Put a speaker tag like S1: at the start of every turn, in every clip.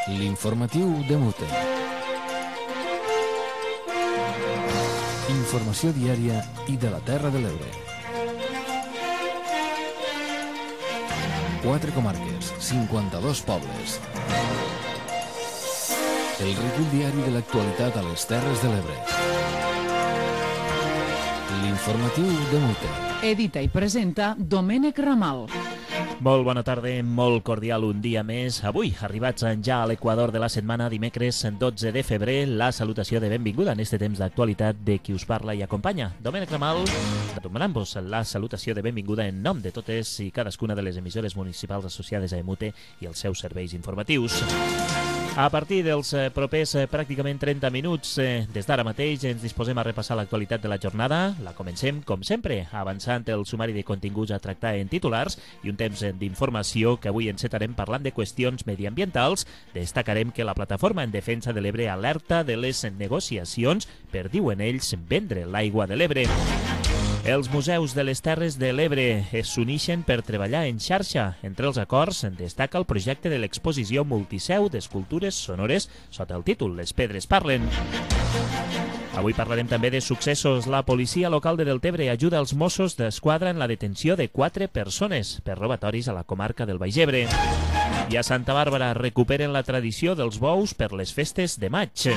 S1: L'informatiu de Mute. Informació diària i de la Terra de l'Ebre. 4 comarques, 52 pobles. El recull diari de l'actualitat a les Terres de l'Ebre. L'informatiu de Mute.
S2: Edita i presenta Domènec Ramal.
S3: Molt bona tarda, molt cordial un dia més. Avui, arribats ja a l'equador de la setmana, dimecres 12 de febrer, la salutació de benvinguda en este temps d'actualitat de qui us parla i acompanya. Domènec Ramal, donant-vos la salutació de benvinguda en nom de totes i cadascuna de les emissores municipals associades a EMUTE i els seus serveis informatius. A partir dels propers pràcticament 30 minuts, des d'ara mateix ens disposem a repassar l'actualitat de la jornada. La comencem, com sempre, avançant el sumari de continguts a tractar en titulars i un temps d'informació que avui encetarem parlant de qüestions mediambientals. Destacarem que la Plataforma en Defensa de l'Ebre alerta de les negociacions per, diuen ells, vendre l'aigua de l'Ebre. Els museus de les Terres de l'Ebre s'uneixen per treballar en xarxa. Entre els acords destaca el projecte de l'exposició multiseu d'escultures sonores sota el títol Les Pedres Parlen. Avui parlarem també de successos. La policia local de Deltebre ajuda els Mossos d'Esquadra en la detenció de 4 persones per robatoris a la comarca del Baix Ebre. I a Santa Bàrbara recuperen la tradició dels bous per les festes de maig.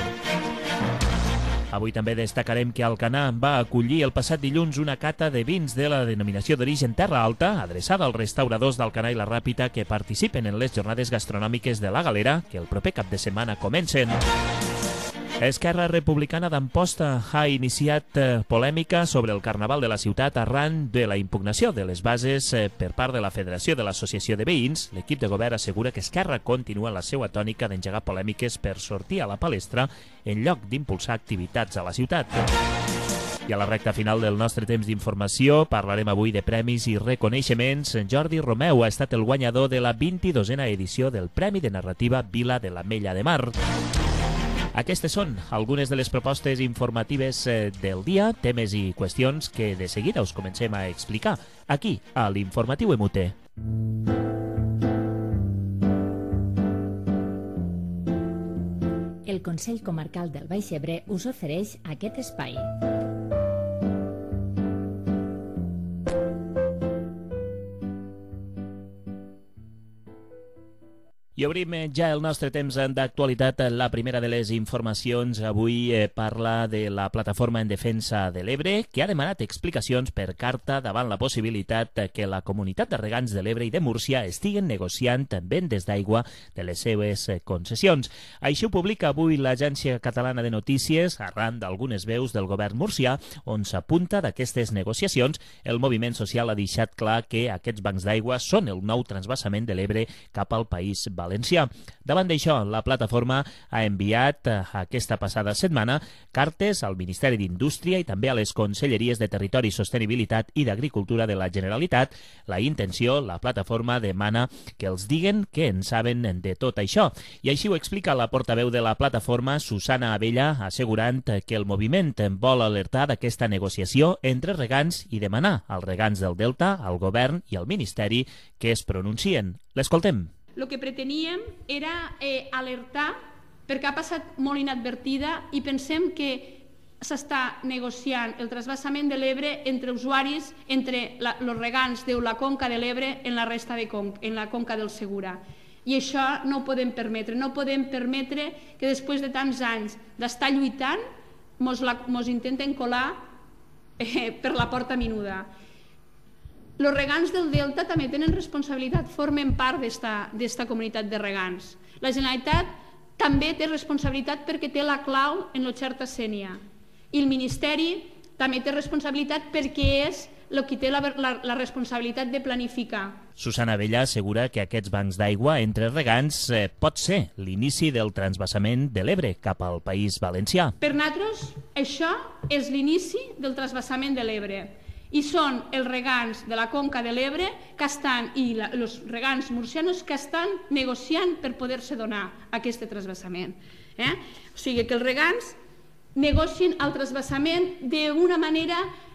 S3: Avui també destacarem que Alcanar va acollir el passat dilluns una cata de vins de la denominació d'origen Terra Alta, adreçada als restauradors d'Alcanar i la Ràpita que participen en les jornades gastronòmiques de la Galera, que el proper cap de setmana comencen. Esquerra Republicana d'Amposta ha iniciat polèmica sobre el Carnaval de la ciutat arran de la impugnació de les bases per part de la Federació de l'Associació de Veïns. L'equip de govern assegura que Esquerra continua la seva tònica d'engegar polèmiques per sortir a la palestra en lloc d'impulsar activitats a la ciutat. I a la recta final del nostre temps d'informació parlarem avui de premis i reconeixements. Jordi Romeu ha estat el guanyador de la 22a edició del Premi de Narrativa Vila de l'Ametlla de Mar. Aquestes són algunes de les propostes informatives del dia, temes i qüestions que de seguida us comencem a explicar aquí, a l'Informatiu EMUTE.
S4: El Consell Comarcal del Baix Ebre us ofereix aquest espai.
S3: I obrim ja el nostre temps d'actualitat. La primera de les informacions avui parla de la Plataforma en Defensa de l'Ebre, que ha demanat explicacions per carta davant la possibilitat que la comunitat de regants de l'Ebre i de Múrcia estiguen negociant vendes d'aigua de les seves concessions. Així ho publica avui l'Agència Catalana de Notícies, arran d'algunes veus del govern murcià, on s'apunta d'aquestes negociacions. El moviment social ha deixat clar que aquests bancs d'aigua són el nou transvasament de l'Ebre cap al País Valencià. Davant d'això, la plataforma ha enviat aquesta passada setmana cartes al Ministeri d'Indústria i també a les Conselleries de Territori i Sostenibilitat i d'Agricultura de la Generalitat. La intenció, la plataforma demana que els diguen que en saben de tot això. I així ho explica la portaveu de la plataforma, Susana Abella, assegurant que el moviment vol alertar d'aquesta negociació entre regants i demanar als regants del Delta, al govern i al Ministeri que es pronuncien. L'escoltem.
S5: El que preteníem era alertar perquè ha passat molt inadvertida i pensem que s'està negociant el transvasament de l'Ebre entre usuaris, entre els regants de la conca de l'Ebre en la resta de en la conca del Segura. I això no ho podem permetre. No podem permetre que després de tants anys d'estar lluitant mos intenten colar per la porta menuda. Els regants del Delta també tenen responsabilitat, formen part d'esta comunitat de regants. La Generalitat també té responsabilitat perquè té la clau en el Xerta Sénia. I el Ministeri també té responsabilitat perquè és el que té la responsabilitat de planificar.
S3: Susana Abella assegura que aquests bancs d'aigua entre regants pot ser l'inici del transvasament de l'Ebre cap al País Valencià.
S5: Per nosaltres, això és l'inici del transvasament de l'Ebre. I són els regants de la conca de l'Ebre que estan, i els regants murcianos que estan negociant per poder-se donar aquest transvasament. O sigui que els regants negocien el transvasament d'una manera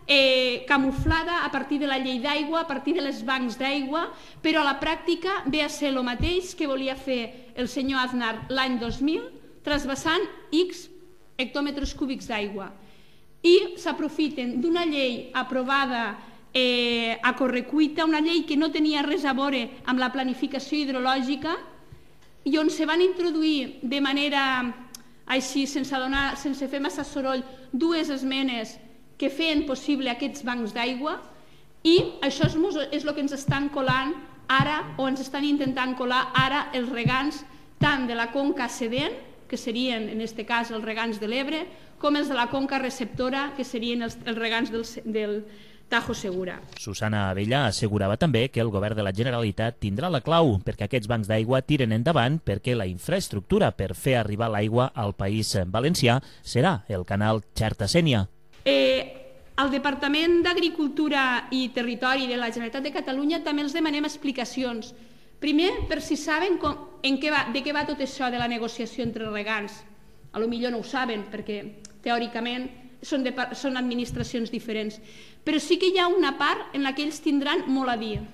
S5: camuflada a partir de la llei d'aigua, a partir de les bancs d'aigua, però a la pràctica ve a ser el mateix que volia fer el senyor Aznar l'any 2000, trasbassant X hectòmetres cúbics d'aigua. I s'aprofiten d'una llei aprovada a correcuita, una llei que no tenia res a veure amb la planificació hidrològica i on se van introduir de manera així, sense fer massa soroll, dues esmenes que feien possible aquests bancs d'aigua, i això és el que ens estan colant ara, o ens estan intentant colar ara els regants tant de la conca cedent, que serien en aquest cas els regants de l'Ebre, com els de la conca receptora, que serien els regants del Tajo Segura.
S3: Susana Abella assegurava també que el govern de la Generalitat tindrà la clau perquè aquests bancs d'aigua tiren endavant, perquè la infraestructura per fer arribar l'aigua al país valencià serà el canal Xerta-Sénia.
S5: Al Departament d'Agricultura i Territori de la Generalitat de Catalunya també els demanem explicacions. Primer, per si saben de què va tot això de la negociació entre regants. Potser no ho saben, perquè teòricament són administracions diferents. Però sí que hi ha una part en la que ells tindran molt a dir.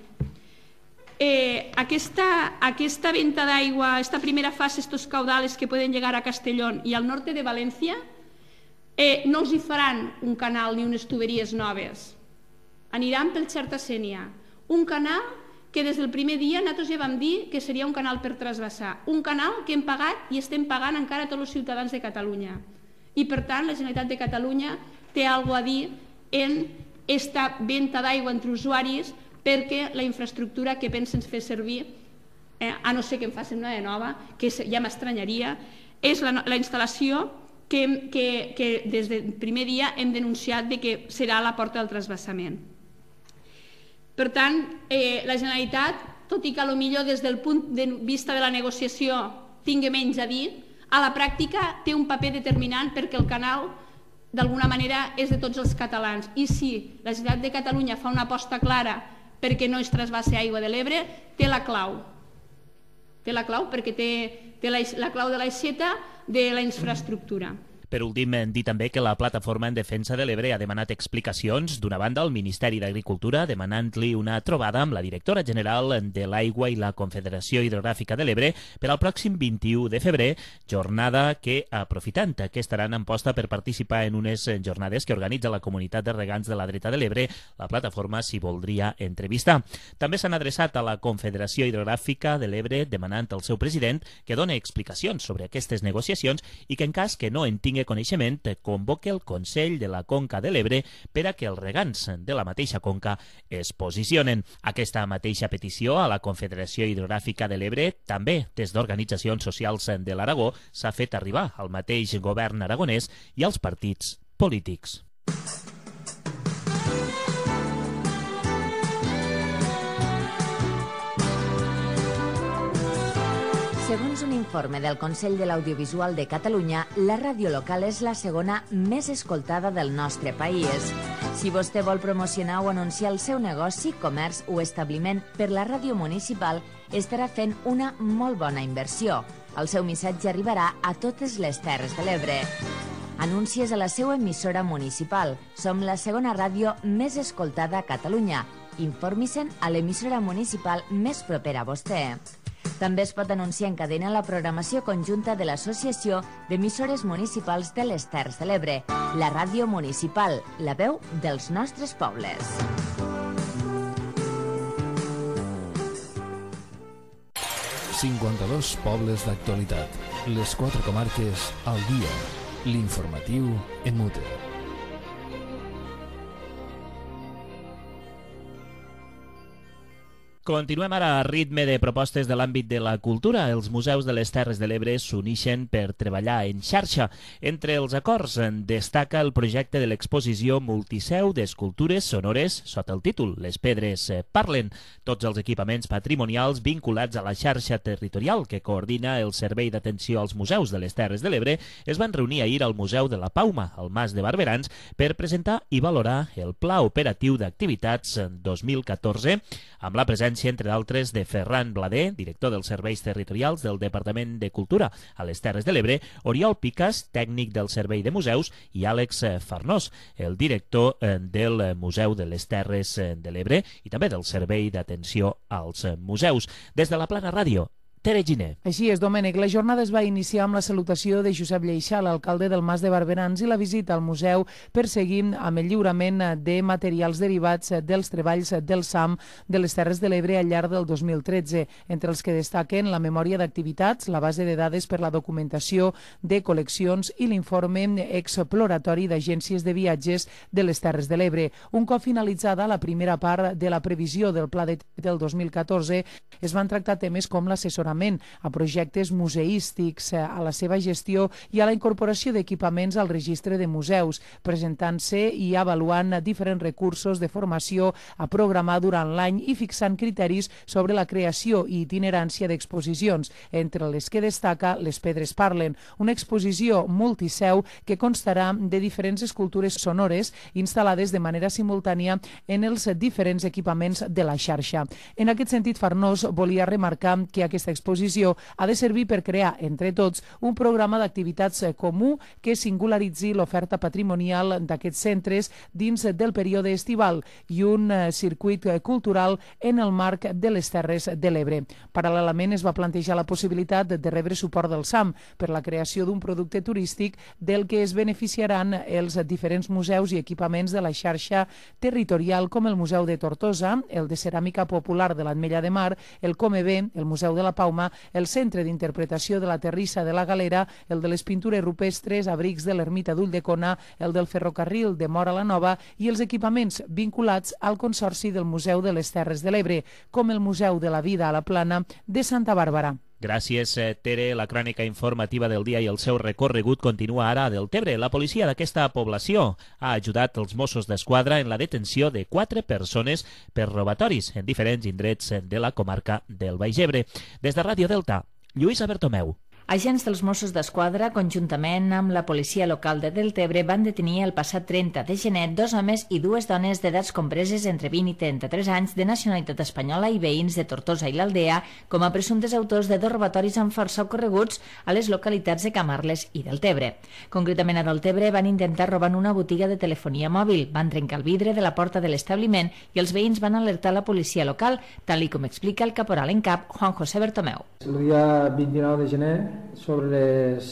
S5: Aquesta venta d'aigua, aquesta primera fase, estos caudales que poden llegar a Castellón i al norte de València, no els hi faran un canal ni unes tuberies noves. Aniran pel Xerta-Sénia. Un canal que des del primer dia nosaltres ja vam dir que seria un canal per trasbassar. Un canal que hem pagat i estem pagant encara tots els ciutadans de Catalunya. I per tant la Generalitat de Catalunya té alguna cosa a dir en aquesta venda d'aigua entre usuaris, perquè la infraestructura que pensen fer servir, a no ser que en facin una de nova, que ja m'estranyaria, és la instal·lació que des del primer dia hem denunciat que serà a la porta del trasbassament. Per tant, la Generalitat, tot i que potser des del punt de vista de la negociació tingui menys a dir, a la pràctica té un paper determinant perquè el canal d'alguna manera és de tots els catalans. I si la Generalitat de Catalunya fa una aposta clara perquè no es trasbassi aigua de l'Ebre, té la clau. Té la clau perquè té la clau de l'aixeta de la infraestructura.
S3: Per últim, dir també que la Plataforma en Defensa de l'Ebre ha demanat explicacions, d'una banda al Ministeri d'Agricultura, demanant-li una trobada amb la directora general de l'Aigua i la Confederació Hidrogràfica de l'Ebre per al pròxim 21 de febrer, jornada que, aprofitant que estaran en posta per participar en unes jornades que organitza la Comunitat de Regants de la Dreta de l'Ebre, la plataforma s'hi voldria entrevistar. També s'han adreçat a la Confederació Hidrogràfica de l'Ebre demanant al seu president que doni explicacions sobre aquestes negociacions i que en cas que no en tingui coneixement, convoque el Consell de la Conca de l'Ebre per a que els regants de la mateixa conca es posicionen. Aquesta mateixa petició a la Confederació Hidrogràfica de l'Ebre, també des d'organitzacions socials de l'Aragó, s'ha fet arribar al mateix govern aragonès i als partits polítics.
S6: Segons un informe del Consell de l'Audiovisual de Catalunya, la ràdio local és la segona més escoltada del nostre país. Si vostè vol promocionar o anunciar el seu negoci, comerç o establiment per la ràdio municipal, estarà fent una molt bona inversió. El seu missatge arribarà a totes les Terres de l'Ebre. Anuncies a la seva emissora municipal. Som la segona ràdio més escoltada a Catalunya. Informi-se'n a l'emissora municipal més propera a vostè. També es pot anunciar en cadena la programació conjunta de l'Associació d'Emissores Municipals de les Terres de l'Ebre, la ràdio municipal, la veu dels nostres pobles.
S1: ...52 pobles d'actualitat. Les 4 comarques al dia. L'informatiu en mute.
S3: Continuem ara a ritme de propostes de l'àmbit de la cultura. Els museus de les Terres de l'Ebre s'unixen per treballar en xarxa. Entre els acords destaca el projecte de l'exposició multiseu d'escultures sonores sota el títol Les pedres parlen. Tots els equipaments patrimonials vinculats a la xarxa territorial que coordina el Servei d'Atenció als Museus de les Terres de l'Ebre es van reunir ahir al Museu de la Pauma, al Mas de Barberans, per presentar i valorar el Pla Operatiu d'Activitats 2014 amb la presència presència, entre d'altres, de Ferran Blader, director dels Serveis Territorials del Departament de Cultura a les Terres de l'Ebre, Oriol Picas, tècnic del Servei de Museus, i Àlex Farnós, el director del Museu de les Terres de l'Ebre i també del Servei d'Atenció als Museus. Des de la Plana Ràdio, Tere Giner.
S2: Així és, Domènec. La jornada es va iniciar amb la salutació de Josep Lleixà, l'alcalde del Mas de Barberans, i la visita al museu per seguir amb el lliurament de materials derivats dels treballs del SAM de les Terres de l'Ebre al llarg del 2013, entre els que destaquen la memòria d'activitats, la base de dades per la documentació de col·leccions i l'informe exploratori d'agències de viatges de les Terres de l'Ebre. Un cop finalitzada la primera part de la previsió del Pla del 2014, es van tractar temes com l'assessorament a projectes museístics, a la seva gestió i a la incorporació d'equipaments al registre de museus, presentant-se i avaluant diferents recursos de formació a programar durant l'any i fixant criteris sobre la creació i itinerància d'exposicions, entre les que destaca Les Pedres Parlen, una exposició multiseu que constarà de diferents escultures sonores instal·lades de manera simultània en els diferents equipaments de la xarxa. En aquest sentit, Farnós volia remarcar que aquesta exposició ha de servir per crear, entre tots, un programa d'activitats comú que singularitzi l'oferta patrimonial d'aquests centres dins del període estival i un circuit cultural en el marc de les Terres de l'Ebre. Paral·lelament es va plantejar la possibilitat de rebre suport del SAM per la creació d'un producte turístic del que es beneficiaran els diferents museus i equipaments de la xarxa territorial, com el Museu de Tortosa, el de Ceràmica Popular de l'Ametlla de Mar, el Comebé, el Museu de la Pau, el Centre d'Interpretació de la Terrissa de la Galera, el de les Pintures Rupestres, abrics de l'Ermita d'Ulldecona, el del Ferrocarril de Móra la Nova i els equipaments vinculats al Consorci del Museu de les Terres de l'Ebre, com el Museu de la Vida a la Plana de Santa Bàrbara.
S3: Gràcies, Tere. La crònica informativa del dia i el seu recorregut continua ara a Deltebre. La policia d'aquesta població ha ajudat els Mossos d'Esquadra en la detenció de 4 persones per robatoris en diferents indrets de la comarca del Baix Ebre. Des de Ràdio Delta, Lluïsa Bertomeu.
S4: Agents dels Mossos d'Esquadra, conjuntament amb la policia local de Deltebre, van detenir el passat 30 de gener 2 homes i 2 dones d'edats compreses entre 20 i 33 anys de nacionalitat espanyola i veïns de Tortosa i l'Aldea com a presumptes autors de 2 robatoris amb força ocorreguts a les localitats de Camarles i Deltebre. Concretament a Deltebre van intentar robar una botiga de telefonia mòbil, van trencar el vidre de la porta de l'establiment i els veïns van alertar la policia local, tal com explica el caporal en cap Juan José Bertomeu.
S7: El dia 29 de gener, sobre les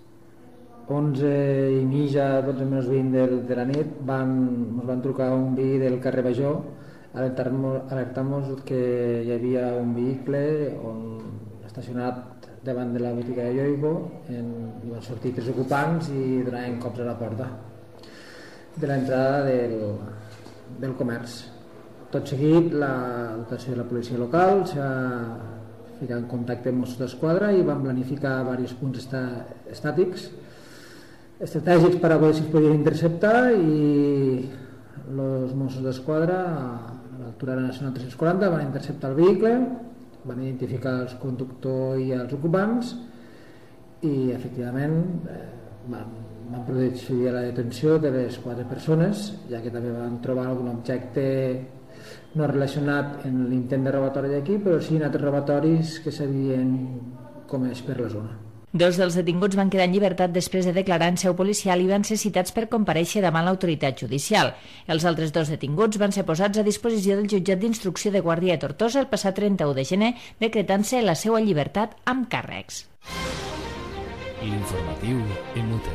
S7: 11 i mitja, 12 menys 20 de la nit, ens van trucar un veí del carrer Bajó alertant-nos que hi havia un vehicle estacionat davant de la botiga de Yoigo, i van sortir 3 ocupants i donaven cops a la porta de l'entrada del comerç. Tot seguit, la dotació de la policia local s'ha ficar en contacte amb Mossos d'Esquadra i van planificar diversos punts estratègics per a veure si es podien interceptar, i els Mossos d'Esquadra a l'altura de la Nacional 340 van interceptar el vehicle, van identificar els conductor i els ocupants i efectivament van produir la detenció de les 4 persones, ja que també van trobar algun objecte no relacionat en l'intent de robatori d'aquí, però sí en altres robatoris que s'havien comès per la zona.
S4: 2 dels detinguts van quedar en llibertat després de declarar en seu policial i van ser citats per comparèixer davant l'autoritat judicial. Els altres 2 detinguts van ser posats a disposició del jutjat d'instrucció de Guàrdia de Tortosa el passat 31 de gener, decretant-se la seva llibertat amb càrrecs.
S1: L'informatiu MUT.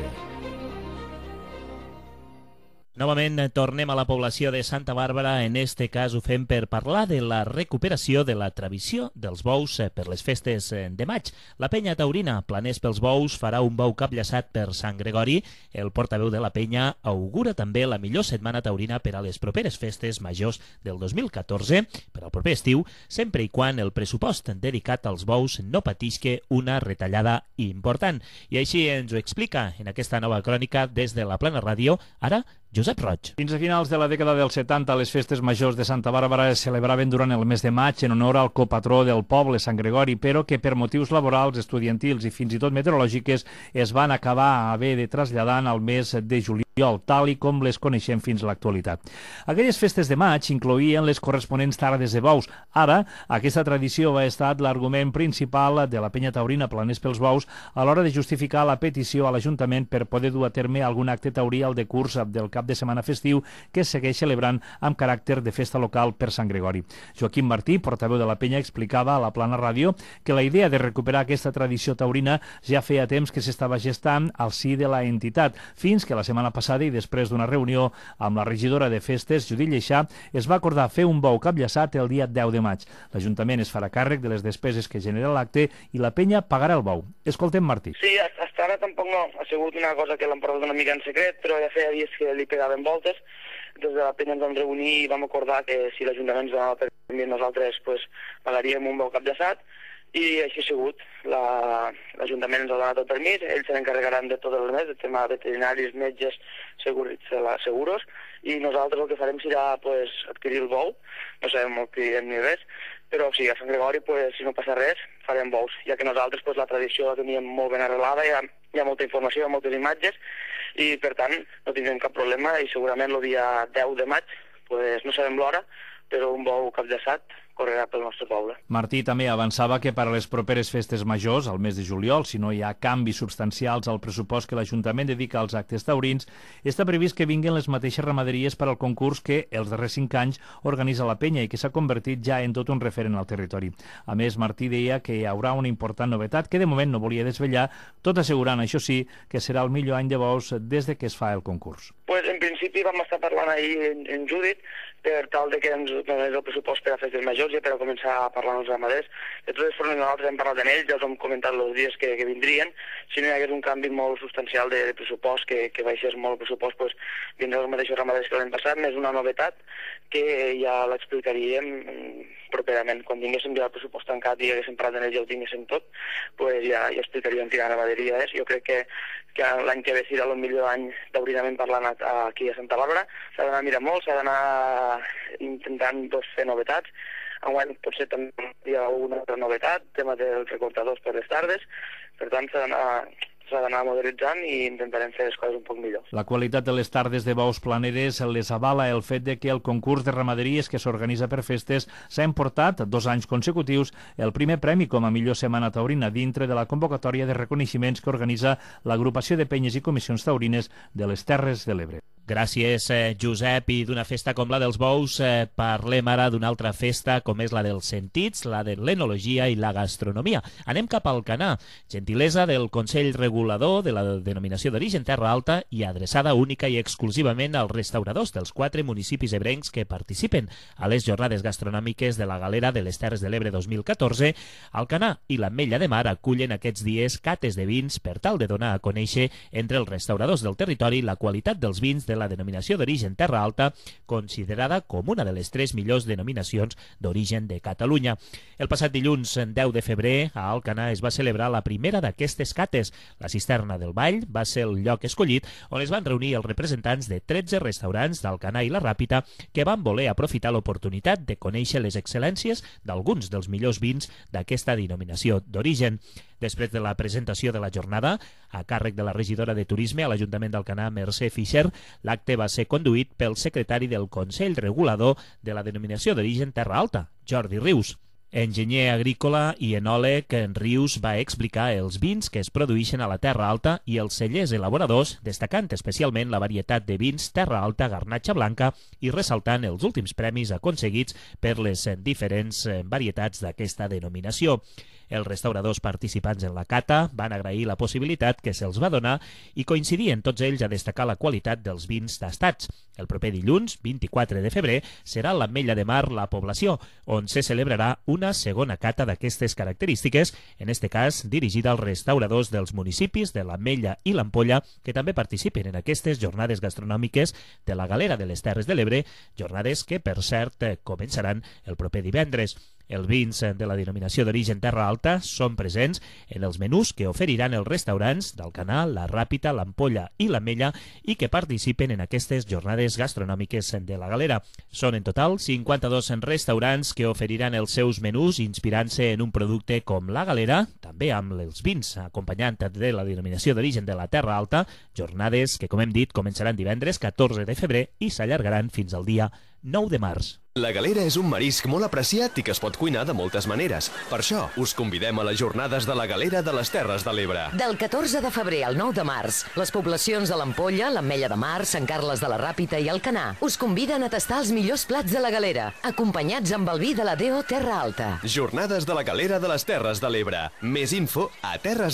S3: Novament tornem a la població de Santa Bàrbara. En este cas ho fem per parlar de la recuperació de la tradició dels bous per les festes de maig. La penya taurina Planers pels Bous farà un bou capllaçat per Sant Gregori. El portaveu de la penya augura també la millor setmana taurina per a les properes festes majors del 2014, per al proper estiu, sempre i quan el pressupost dedicat als bous no patisque una retallada important. I així ens ho explica en aquesta nova crònica des de la Plana Ràdio, ara Josep Roig.
S8: Fins a finals de la dècada dels 70, les festes majors de Santa Bàrbara es celebraven durant el mes de maig en honor al copatró del poble, Sant Gregori, però que per motius laborals, estudiantils i fins i tot meteorològiques es van acabar a haver de traslladar al mes de juliol. tal i com les coneixem fins a l'actualitat. Aquelles festes de maig incloïen les corresponents tardes de bous. Ara, aquesta tradició ha estat l'argument principal de la penya taurina Planers pels Bous a l'hora de justificar la petició a l'Ajuntament per poder dur a terme algun acte taurí al decurs del cap de setmana festiu que es segueix celebrant amb caràcter de festa local per Sant Gregori. Joaquim Martí, portaveu de la penya, explicava a la Plana Ràdio que la idea de recuperar aquesta tradició taurina ja feia temps que s'estava gestant al si de la entitat, fins que la setmana passada i després d'una reunió amb la regidora de festes, Judit Lleixà, es va acordar fer un bou capllaçat el dia 10 de maig. L'Ajuntament es farà càrrec de les despeses que genera l'acte i la penya pagarà el bou. Escoltem Martí.
S9: Sí, fins ara tampoc no. Ha sigut una cosa que l'han portat una mica en secret, però ja feia dies que li pegaven voltes. Des de la penya ens vam reunir i vam acordar que si l'Ajuntament ens donava permís, nosaltres pagaríem un bou capllaçat. I així ha sigut. L'Ajuntament ens ha donat el permís, ells se n'encarregaran de tot el mes, de tema veterinaris, metges, seguros, i nosaltres el que farem serà adquirir el bou, no sabem el que direm ni res, però sí, a Sant Gregori, si no passa res, farem bous, ja que nosaltres la tradició la teníem molt ben arrelada, hi ha molta informació, hi ha moltes imatges, i per tant no tindrem cap problema, i segurament el dia 10 de maig, no sabem l'hora, però un bou capllaçat correrà pel nostre poble.
S8: Martí també avançava que per a les properes festes majors, al mes de juliol, si no hi ha canvis substancials al pressupost que l'Ajuntament dedica als actes taurins, està previst que vinguin les mateixes ramaderies per al concurs que els darrers 5 anys organitza la penya i que s'ha convertit ja en tot un referent al territori. A més, Martí deia que hi haurà una important novetat que de moment no volia desvetllar, tot assegurant, això sí, que serà el millor any de bous des de que es fa el concurs.
S9: En principi vam estar parlant ahir en Judit per tal de que ens donés el pressupost per a festes majors i per a començar a parlar amb els ramaders. De totes formes, nosaltres hem parlat amb ells, ja els hem comentat els dies que vindrien. Si no hi hagués un canvi molt substancial de pressupost, que baixés molt el pressupost, vindran els mateixos ramaders que l'any passat, més una novetat que ja l'explicaríem properament. Quan tinguéssim ja el pressupost tancat i haguéssim parlat amb ells i el tinguéssim tot, ja explicaríem quina ramaderia és. Jo crec que l'any que ve serà el millor any taurinament parlant aquí a Santa Bàrbara. S'ha d'anar a mirar molt, s'ha d'anar intentant fer novetats. Enguany potser també hi ha una altra novetat, tema dels recortadors per les tardes. Per tant, s'ha d'anar modernitzant i intentarem fer les coses un poc millor.
S8: La qualitat de les tardes de bous planeres les avala el fet de que el concurs de ramaderies que s'organitza per festes s'ha emportat 2 anys consecutius el primer premi com a millor setmana taurina dintre de la convocatòria de reconeixements que organitza l'agrupació de penyes i comissions taurines de les Terres de l'Ebre.
S3: Gràcies, Josep. I d'una festa com la dels bous parlem ara d'una altra festa com és la dels sentits, la de l'enologia i la gastronomia. Anem cap al Canà, gentilesa del Consell Regulador de la denominació d'origen Terra Alta i adreçada única i exclusivament als restauradors dels 4 municipis ebrencs que participen a les jornades gastronòmiques de la Galera de les Terres de l'Ebre 2014. Alcanar i l'Ametlla de Mar acullen aquests dies cates de vins per tal de donar a conèixer entre els restauradors del territori la qualitat dels vins de la denominació d'origen Terra Alta, considerada com una de les 3 millors denominacions d'origen de Catalunya. El passat dilluns 10 de febrer a Alcanar es va celebrar la primera d'aquestes cates. La Cisterna del Vall va ser el lloc escollit on es van reunir els representants de 13 restaurants d'Alcanar i la Ràpita que van voler aprofitar l'oportunitat de conèixer les excel·lències d'alguns dels millors vins d'aquesta denominació d'origen. Després de la presentació de la jornada, a càrrec de la regidora de Turisme a l'Ajuntament d'Alcanar, Mercè Fischer, l'acte va ser conduït pel secretari del Consell Regulador de la denominació d'origen Terra Alta, Jordi Rius. Enginyer agrícola i enòleg, Rius va explicar els vins que es produeixen a la Terra Alta i els cellers elaboradors, destacant especialment la varietat de vins Terra Alta Garnatxa Blanca i ressaltant els últims premis aconseguits per les diferents varietats d'aquesta denominació. Els restauradors participants en la cata van agrair la possibilitat que se'ls va donar i coincidien tots ells a destacar la qualitat dels vins tastats. El proper dilluns, 24 de febrer, serà a l'Ametlla de Mar la Població, on se celebrarà una segona cata d'aquestes característiques, en este cas dirigida als restauradors dels municipis de l'Ametlla i l'Ampolla, que també participen en aquestes jornades gastronòmiques de la Galera de les Terres de l'Ebre, jornades que, per cert, començaran el proper divendres. Els vins de la denominació d'origen Terra Alta són presents en els menús que oferiran els restaurants d'Alcanar, la Ràpita, l'Ampolla i l'Ametlla i que participen en aquestes jornades gastronòmiques de la Galera. Són en total 52 restaurants que oferiran els seus menús inspirant-se en un producte com la Galera, també també amb els vins, acompanyant de la denominació d'origen de la Terra Alta, jornades que, com hem dit, començaran divendres 14 de febrer i s'allargaran fins al dia 9 de març.
S10: La galera és un marisc molt apreciat i que es pot cuinar de moltes maneres. Per això, us convidem a les jornades de la galera de les Terres de l'Ebre.
S11: Del 14 de febrer al 9 de març, les poblacions de l'Ampolla, l'Ametlla de Mar, Sant Carles de la Ràpita i Alcanar us conviden a tastar els millors plats de la galera, acompanyats amb el vi de la DO Terra Alta.
S10: Jornades de la galera de les Terres de l'Ebre. Més info a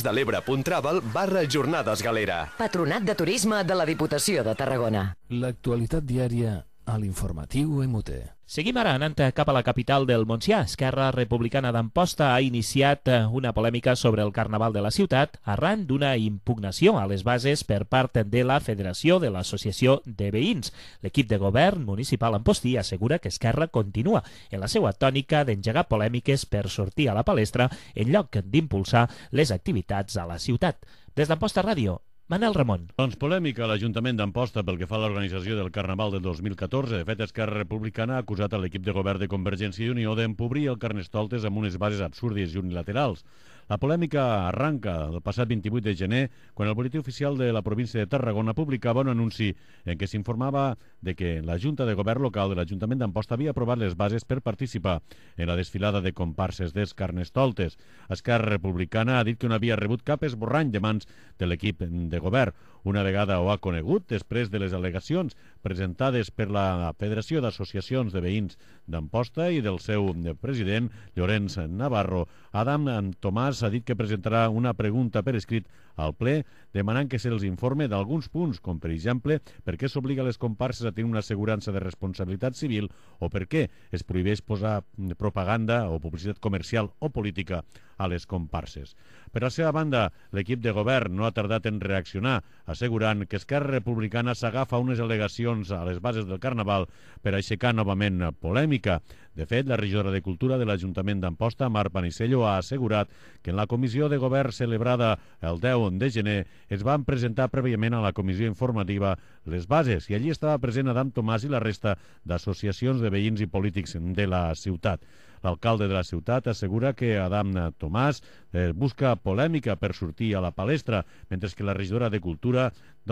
S10: terresdelebre.travel/jornadesgalera.
S11: Patronat de Turisme de la Diputació de Tarragona.
S1: L'actualitat diària a l'informatiu MUT.
S3: Seguim ara anant cap a la capital del Montsià. Esquerra Republicana d'Amposta ha iniciat una polèmica sobre el Carnaval de la ciutat arran d'una impugnació a les bases per part de la Federació de l'Associació de Veïns. L'equip de govern municipal ampostí assegura que Esquerra continua en la seva tònica d'engegar polèmiques per sortir a la palestra en lloc d'impulsar les activitats a la ciutat. Des d'Amposta Ràdio, Manel Ramon.
S12: Doncs polèmica a l'Ajuntament d'Amposta pel que fa a l'organització del Carnaval del 2014. De fet, Esquerra Republicana ha acusat a l'equip de govern de Convergència i Unió d'empobrir el Carnestoltes amb unes bases absurdes i unilaterals. La polèmica arranca el passat 28 de gener, quan el Boletí Oficial de la província de Tarragona publicava un anunci en què s'informava de que la Junta de Govern local de l'Ajuntament d'Amposta havia aprovat les bases per participar en la desfilada de comparses dels Carnestoltes. Esquerra Republicana ha dit que no havia rebut cap esborrany de mans de l'equip de govern. Una vegada ho ha conegut, després de les al·legacions presentades per la Federació d'Associacions de Veïns d'Amposta i del seu president, Llorenç Navarro, Adam Tomàs ha dit que presentarà una pregunta per escrit al ple demanant que se'ls informe d'alguns punts, com per exemple per què s'obliga a les comparses a tenir una assegurança de responsabilitat civil o per què es prohibeix posar propaganda o publicitat comercial o política a les comparses. Per la seva banda, l'equip de govern no ha tardat en reaccionar, assegurant que Esquerra Republicana s'agafa unes al·legacions a les bases del Carnaval per aixecar novament polèmica. De fet, la regidora de Cultura de l'Ajuntament d'Amposta, Mar Panisello, ha assegurat que en la comissió de govern celebrada el 10 de gener es van presentar prèviament a la comissió informativa les bases i allí estava present Adam Tomàs i la resta d'associacions de veïns i polítics de la ciutat. L'alcalde de la ciutat assegura que Adam Tomàs busca polèmica per sortir a la palestra, mentre que la regidora de Cultura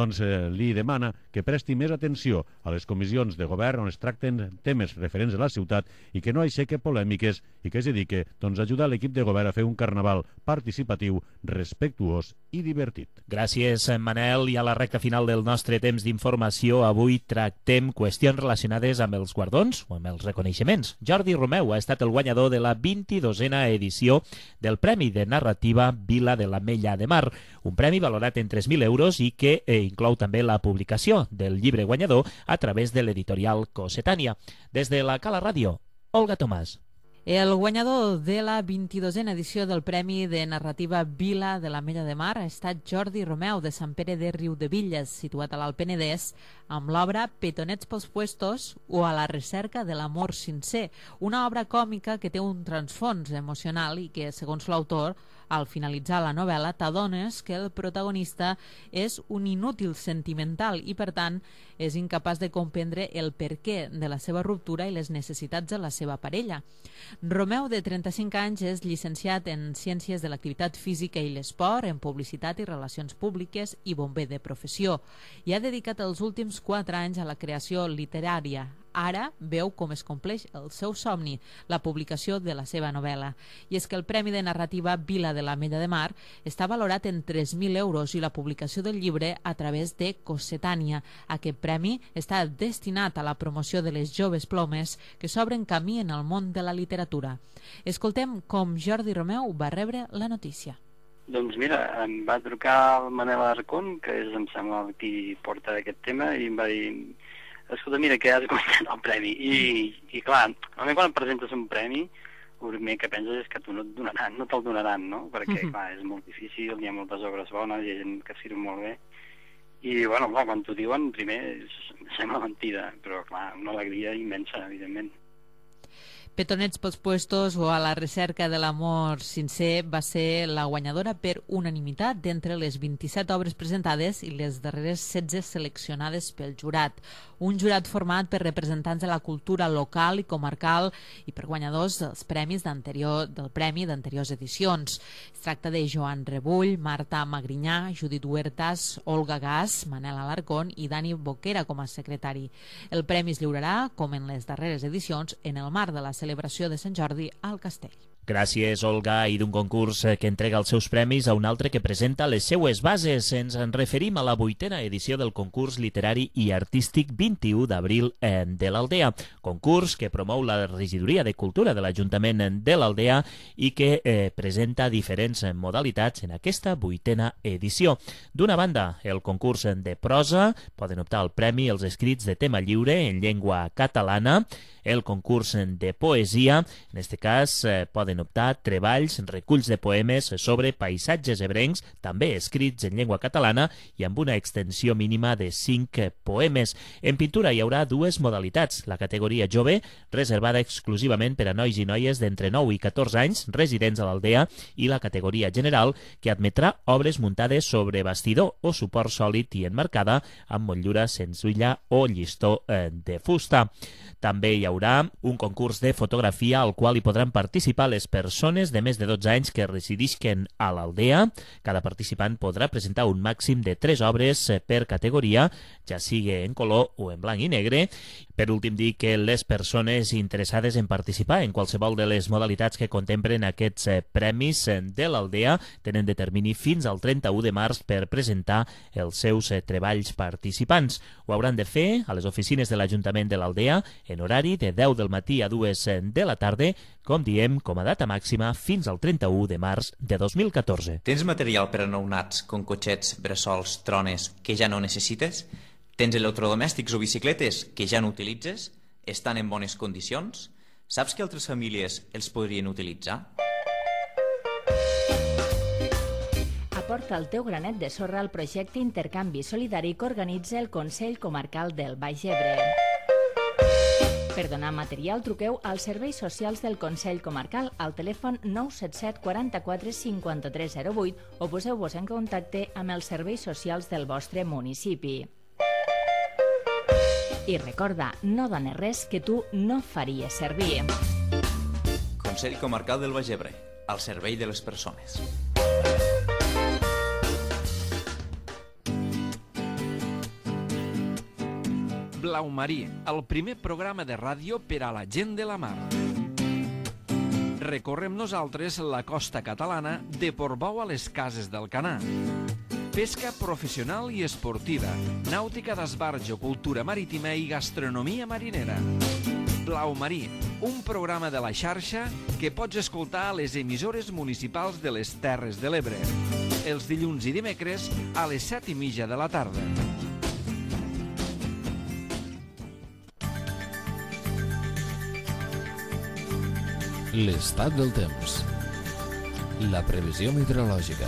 S12: li demana que presti més atenció a les comissions de govern on es tracten temes referents a la ciutat i que no aixeque polèmiques i que es dedique a ajudar l'equip de govern a fer un carnaval participatiu, respectuós i divertit.
S3: Gràcies, Manel. I a la recta final del nostre temps d'informació, avui tractem qüestions relacionades amb els guardons o amb els reconeixements. Jordi Romeu ha estat el guanyador de la 22a edició del Premi de Narrativa Vila de l'Ametlla de Mar, un premi valorat en 3.000 euros i que inclou també la publicació del llibre guanyador a través de l'editorial Cossetània. Des de la Cala Ràdio, Olga Tomàs.
S13: El guanyador de la 22a edició del Premi de Narrativa Vila de l'Ametlla de Mar ha estat Jordi Romeu, de Sant Pere de Riudebitlles, situat a l'Alt Penedès, amb l'obra Petonets pels puestos o A la recerca de l'amor sincer, una obra còmica que té un transfons emocional i que, segons l'autor, al finalitzar la novel·la t'adones que el protagonista és un inútil sentimental i, per tant, és incapaç de comprendre el perquè de la seva ruptura i les necessitats de la seva parella. Romeu, de 35 anys, és llicenciat en Ciències de l'Activitat Física i l'Esport, en Publicitat i Relacions Públiques i bomber de professió, i ha dedicat els últims 4 anys a la creació literària. Ara veu com es compleix el seu somni, la publicació de la seva novel·la. I és que el Premi de Narrativa Vila de l'Ametlla de Mar està valorat en 3.000 euros i la publicació del llibre a través de Cossetània. Aquest premi està destinat a la promoció de les joves plomes que s'obren camí en el món de la literatura. Escoltem com Jordi Romeu va rebre la notícia.
S14: Doncs mira, em va trucar el Manel Arcón, que és, em sembla, qui porta aquest tema, i em va dir: escolta, mira, que has guanyat el premi. I clar, normalment quan et presentes un premi, el primer que penses és que tu no te'l donaran, no? Perquè, clar, és molt difícil, hi ha moltes obres bones, hi ha gent que escriu molt bé. I, bueno, clar, quan t'ho diuen, primer sembla mentida, però, clar, una alegria immensa, evidentment.
S13: Petonets pels puestos o A la recerca de l'amor sincer va ser la guanyadora per unanimitat d'entre les 27 obres presentades i les darreres 16 seleccionades pel jurat. Un jurat format per representants de la cultura local i comarcal i per guanyadors dels premis del premi d'anteriors edicions. Es tracta de Joan Rebull, Marta Magrinyà, Judit Huertas, Olga Gas, Manel Alarcón i Dani Boquera com a secretari. El premi es lliurarà, com en les darreres edicions, en el marc de la celebració de Sant Jordi al Castell.
S3: Gràcies, Olga, i d'un concurs que entrega els seus premis a un altre que presenta les seues bases. Ens en referim a la 8a edició del concurs literari i artístic 21 d'abril de l'Aldea. Concurs que promou la regidoria de cultura de l'Ajuntament de l'Aldea i que presenta diferents modalitats en aquesta 8a edició. D'una banda, el concurs de prosa, poden optar al premi els escrits de tema lliure en llengua catalana, el concurs de poesia, en aquest cas poden optar treballs, reculls de poemes sobre paisatges ebrencs, també escrits en llengua catalana i amb una extensió mínima de 5 poemes. En pintura hi haurà dues modalitats, la categoria jove, reservada exclusivament per a nois i noies d'entre 9 i 14 anys, residents a l'Aldea, i la categoria general, que admetrà obres muntades sobre bastidor o suport sòlid i enmarcada amb motllura senzilla o llistó de fusta. També hi haurà un concurs de fotografia al qual hi podran participar les persones de més de 12 anys que residisquen a l'Aldea. Cada participant podrà presentar un màxim de 3 obres per categoria, ja sigui en color o en blanc i negre. Per últim, dir que les persones interessades en participar en qualsevol de les modalitats que contemplen aquests premis de l'Aldea tenen de termini fins al 31 de març per presentar els seus treballs participants. Ho hauran de fer a les oficines de l'Ajuntament de l'Aldea en horari de 10 del matí a 2 de la tarda, com diem, com a data màxima fins al 31 de març de 2014.
S15: Tens material per a nounats, com cotxets, bressols, trones, que ja no necessites? Tens electrodomèstics o bicicletes que ja no utilitzes? Estan en bones condicions? Saps que altres famílies els podrien utilitzar?
S4: Aporta el teu granet de sorra al projecte Intercanvi Solidari que organitza el Consell Comarcal del Baix Ebre. Per donar material, truqueu als serveis socials del Consell Comarcal al telèfon 977 44 53 08 o poseu-vos en contacte amb els serveis socials del vostre municipi. I recorda, no dones res que tu no faries servir.
S15: Consell Comarcal del Baix Ebre, al servei de les persones.
S16: Blau Marí, el primer programa de ràdio per a la gent de la mar. Recorrem nosaltres la costa catalana de Portbou a les Cases d'Alcanar. Pesca professional i esportiva, nàutica d'esbarjo, cultura marítima i gastronomia marinera. Blau Marí, un programa de la xarxa que pots escoltar a les emissores municipals de les Terres de l'Ebre. Els dilluns i dimecres a les 7:30 de la tarda.
S1: L'estat del temps. La previsió meteorològica.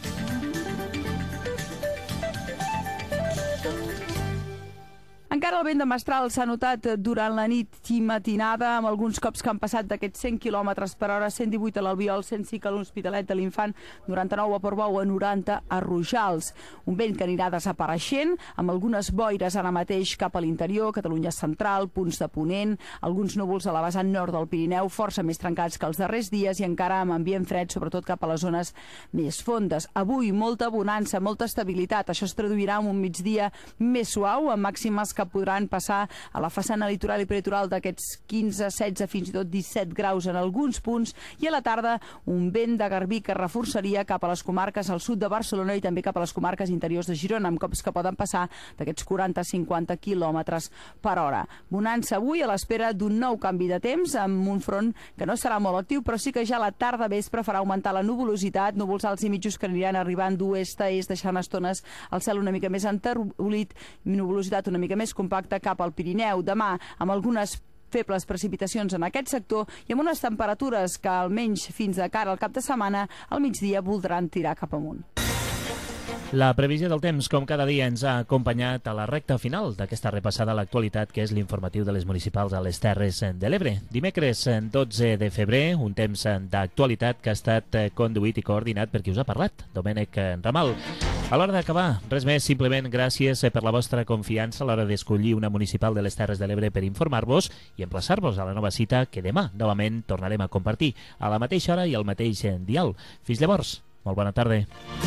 S17: Encara el vent de mestral s'ha notat durant la nit i matinada, amb alguns cops que han passat d'aquests 100 km per hora, 118 a l'Albiol, 105 a l'Hospitalet de l'Infant, 99 a Portbou, a 90 a Rojals. Un vent que anirà desapareixent, amb algunes boires ara mateix cap a l'interior, Catalunya central, punts de ponent, alguns núvols a la vessant nord del Pirineu, força més trencats que els darrers dies i encara amb ambient fred, sobretot cap a les zones més fondes. Avui, molta bonança, molta estabilitat. Això es traduirà en un migdia més suau, amb màximes que podran passar a la façana litoral i peritoral d'aquests 15, 16, fins i tot 17 graus en alguns punts, i a la tarda un vent de garbí que reforçaria cap a les comarques al sud de Barcelona i també cap a les comarques interiors de Girona, amb cops que poden passar d'aquests 40-50 quilòmetres per hora. Bonança avui a l'espera d'un nou canvi de temps, amb un front que no serà molt actiu, però sí que ja a la tarda vespre farà augmentar la nuvolositat, núvols alts i mitjos que aniran arribant d'oest a est, deixant estones el cel una mica més enterbolit, nuvolositat una mica més compacta cap al Pirineu. Demà, amb algunes febles precipitacions en aquest sector i amb unes temperatures que almenys fins de cara al cap de setmana al migdia voldran tirar cap amunt.
S3: La previsió del temps, com cada dia, ens ha acompanyat a la recta final d'aquesta repassada a l'actualitat, que és l'informatiu de les municipals a les Terres de l'Ebre. Dimecres 12 de febrer, un temps d'actualitat que ha estat conduït i coordinat per qui us ha parlat, Domènec Ramal. A l'hora d'acabar, res més, simplement gràcies per la vostra confiança a l'hora d'escollir una municipal de les Terres de l'Ebre per informar-vos i emplaçar-vos a la nova cita que demà, novament, tornarem a compartir a la mateixa hora i al mateix dial. Fins llavors, molt bona tarda.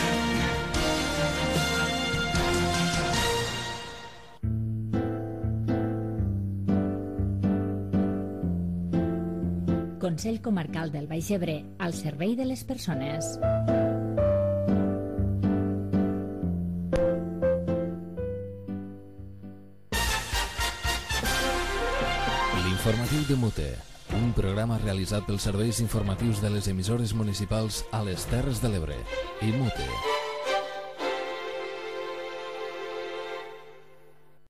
S4: Consell Comarcal del Baix Ebre, al servei de les persones.
S1: L'informatiu de Mute, un programa realitzat pels serveis informatius de les emissores municipals a les Terres de l'Ebre i Mute.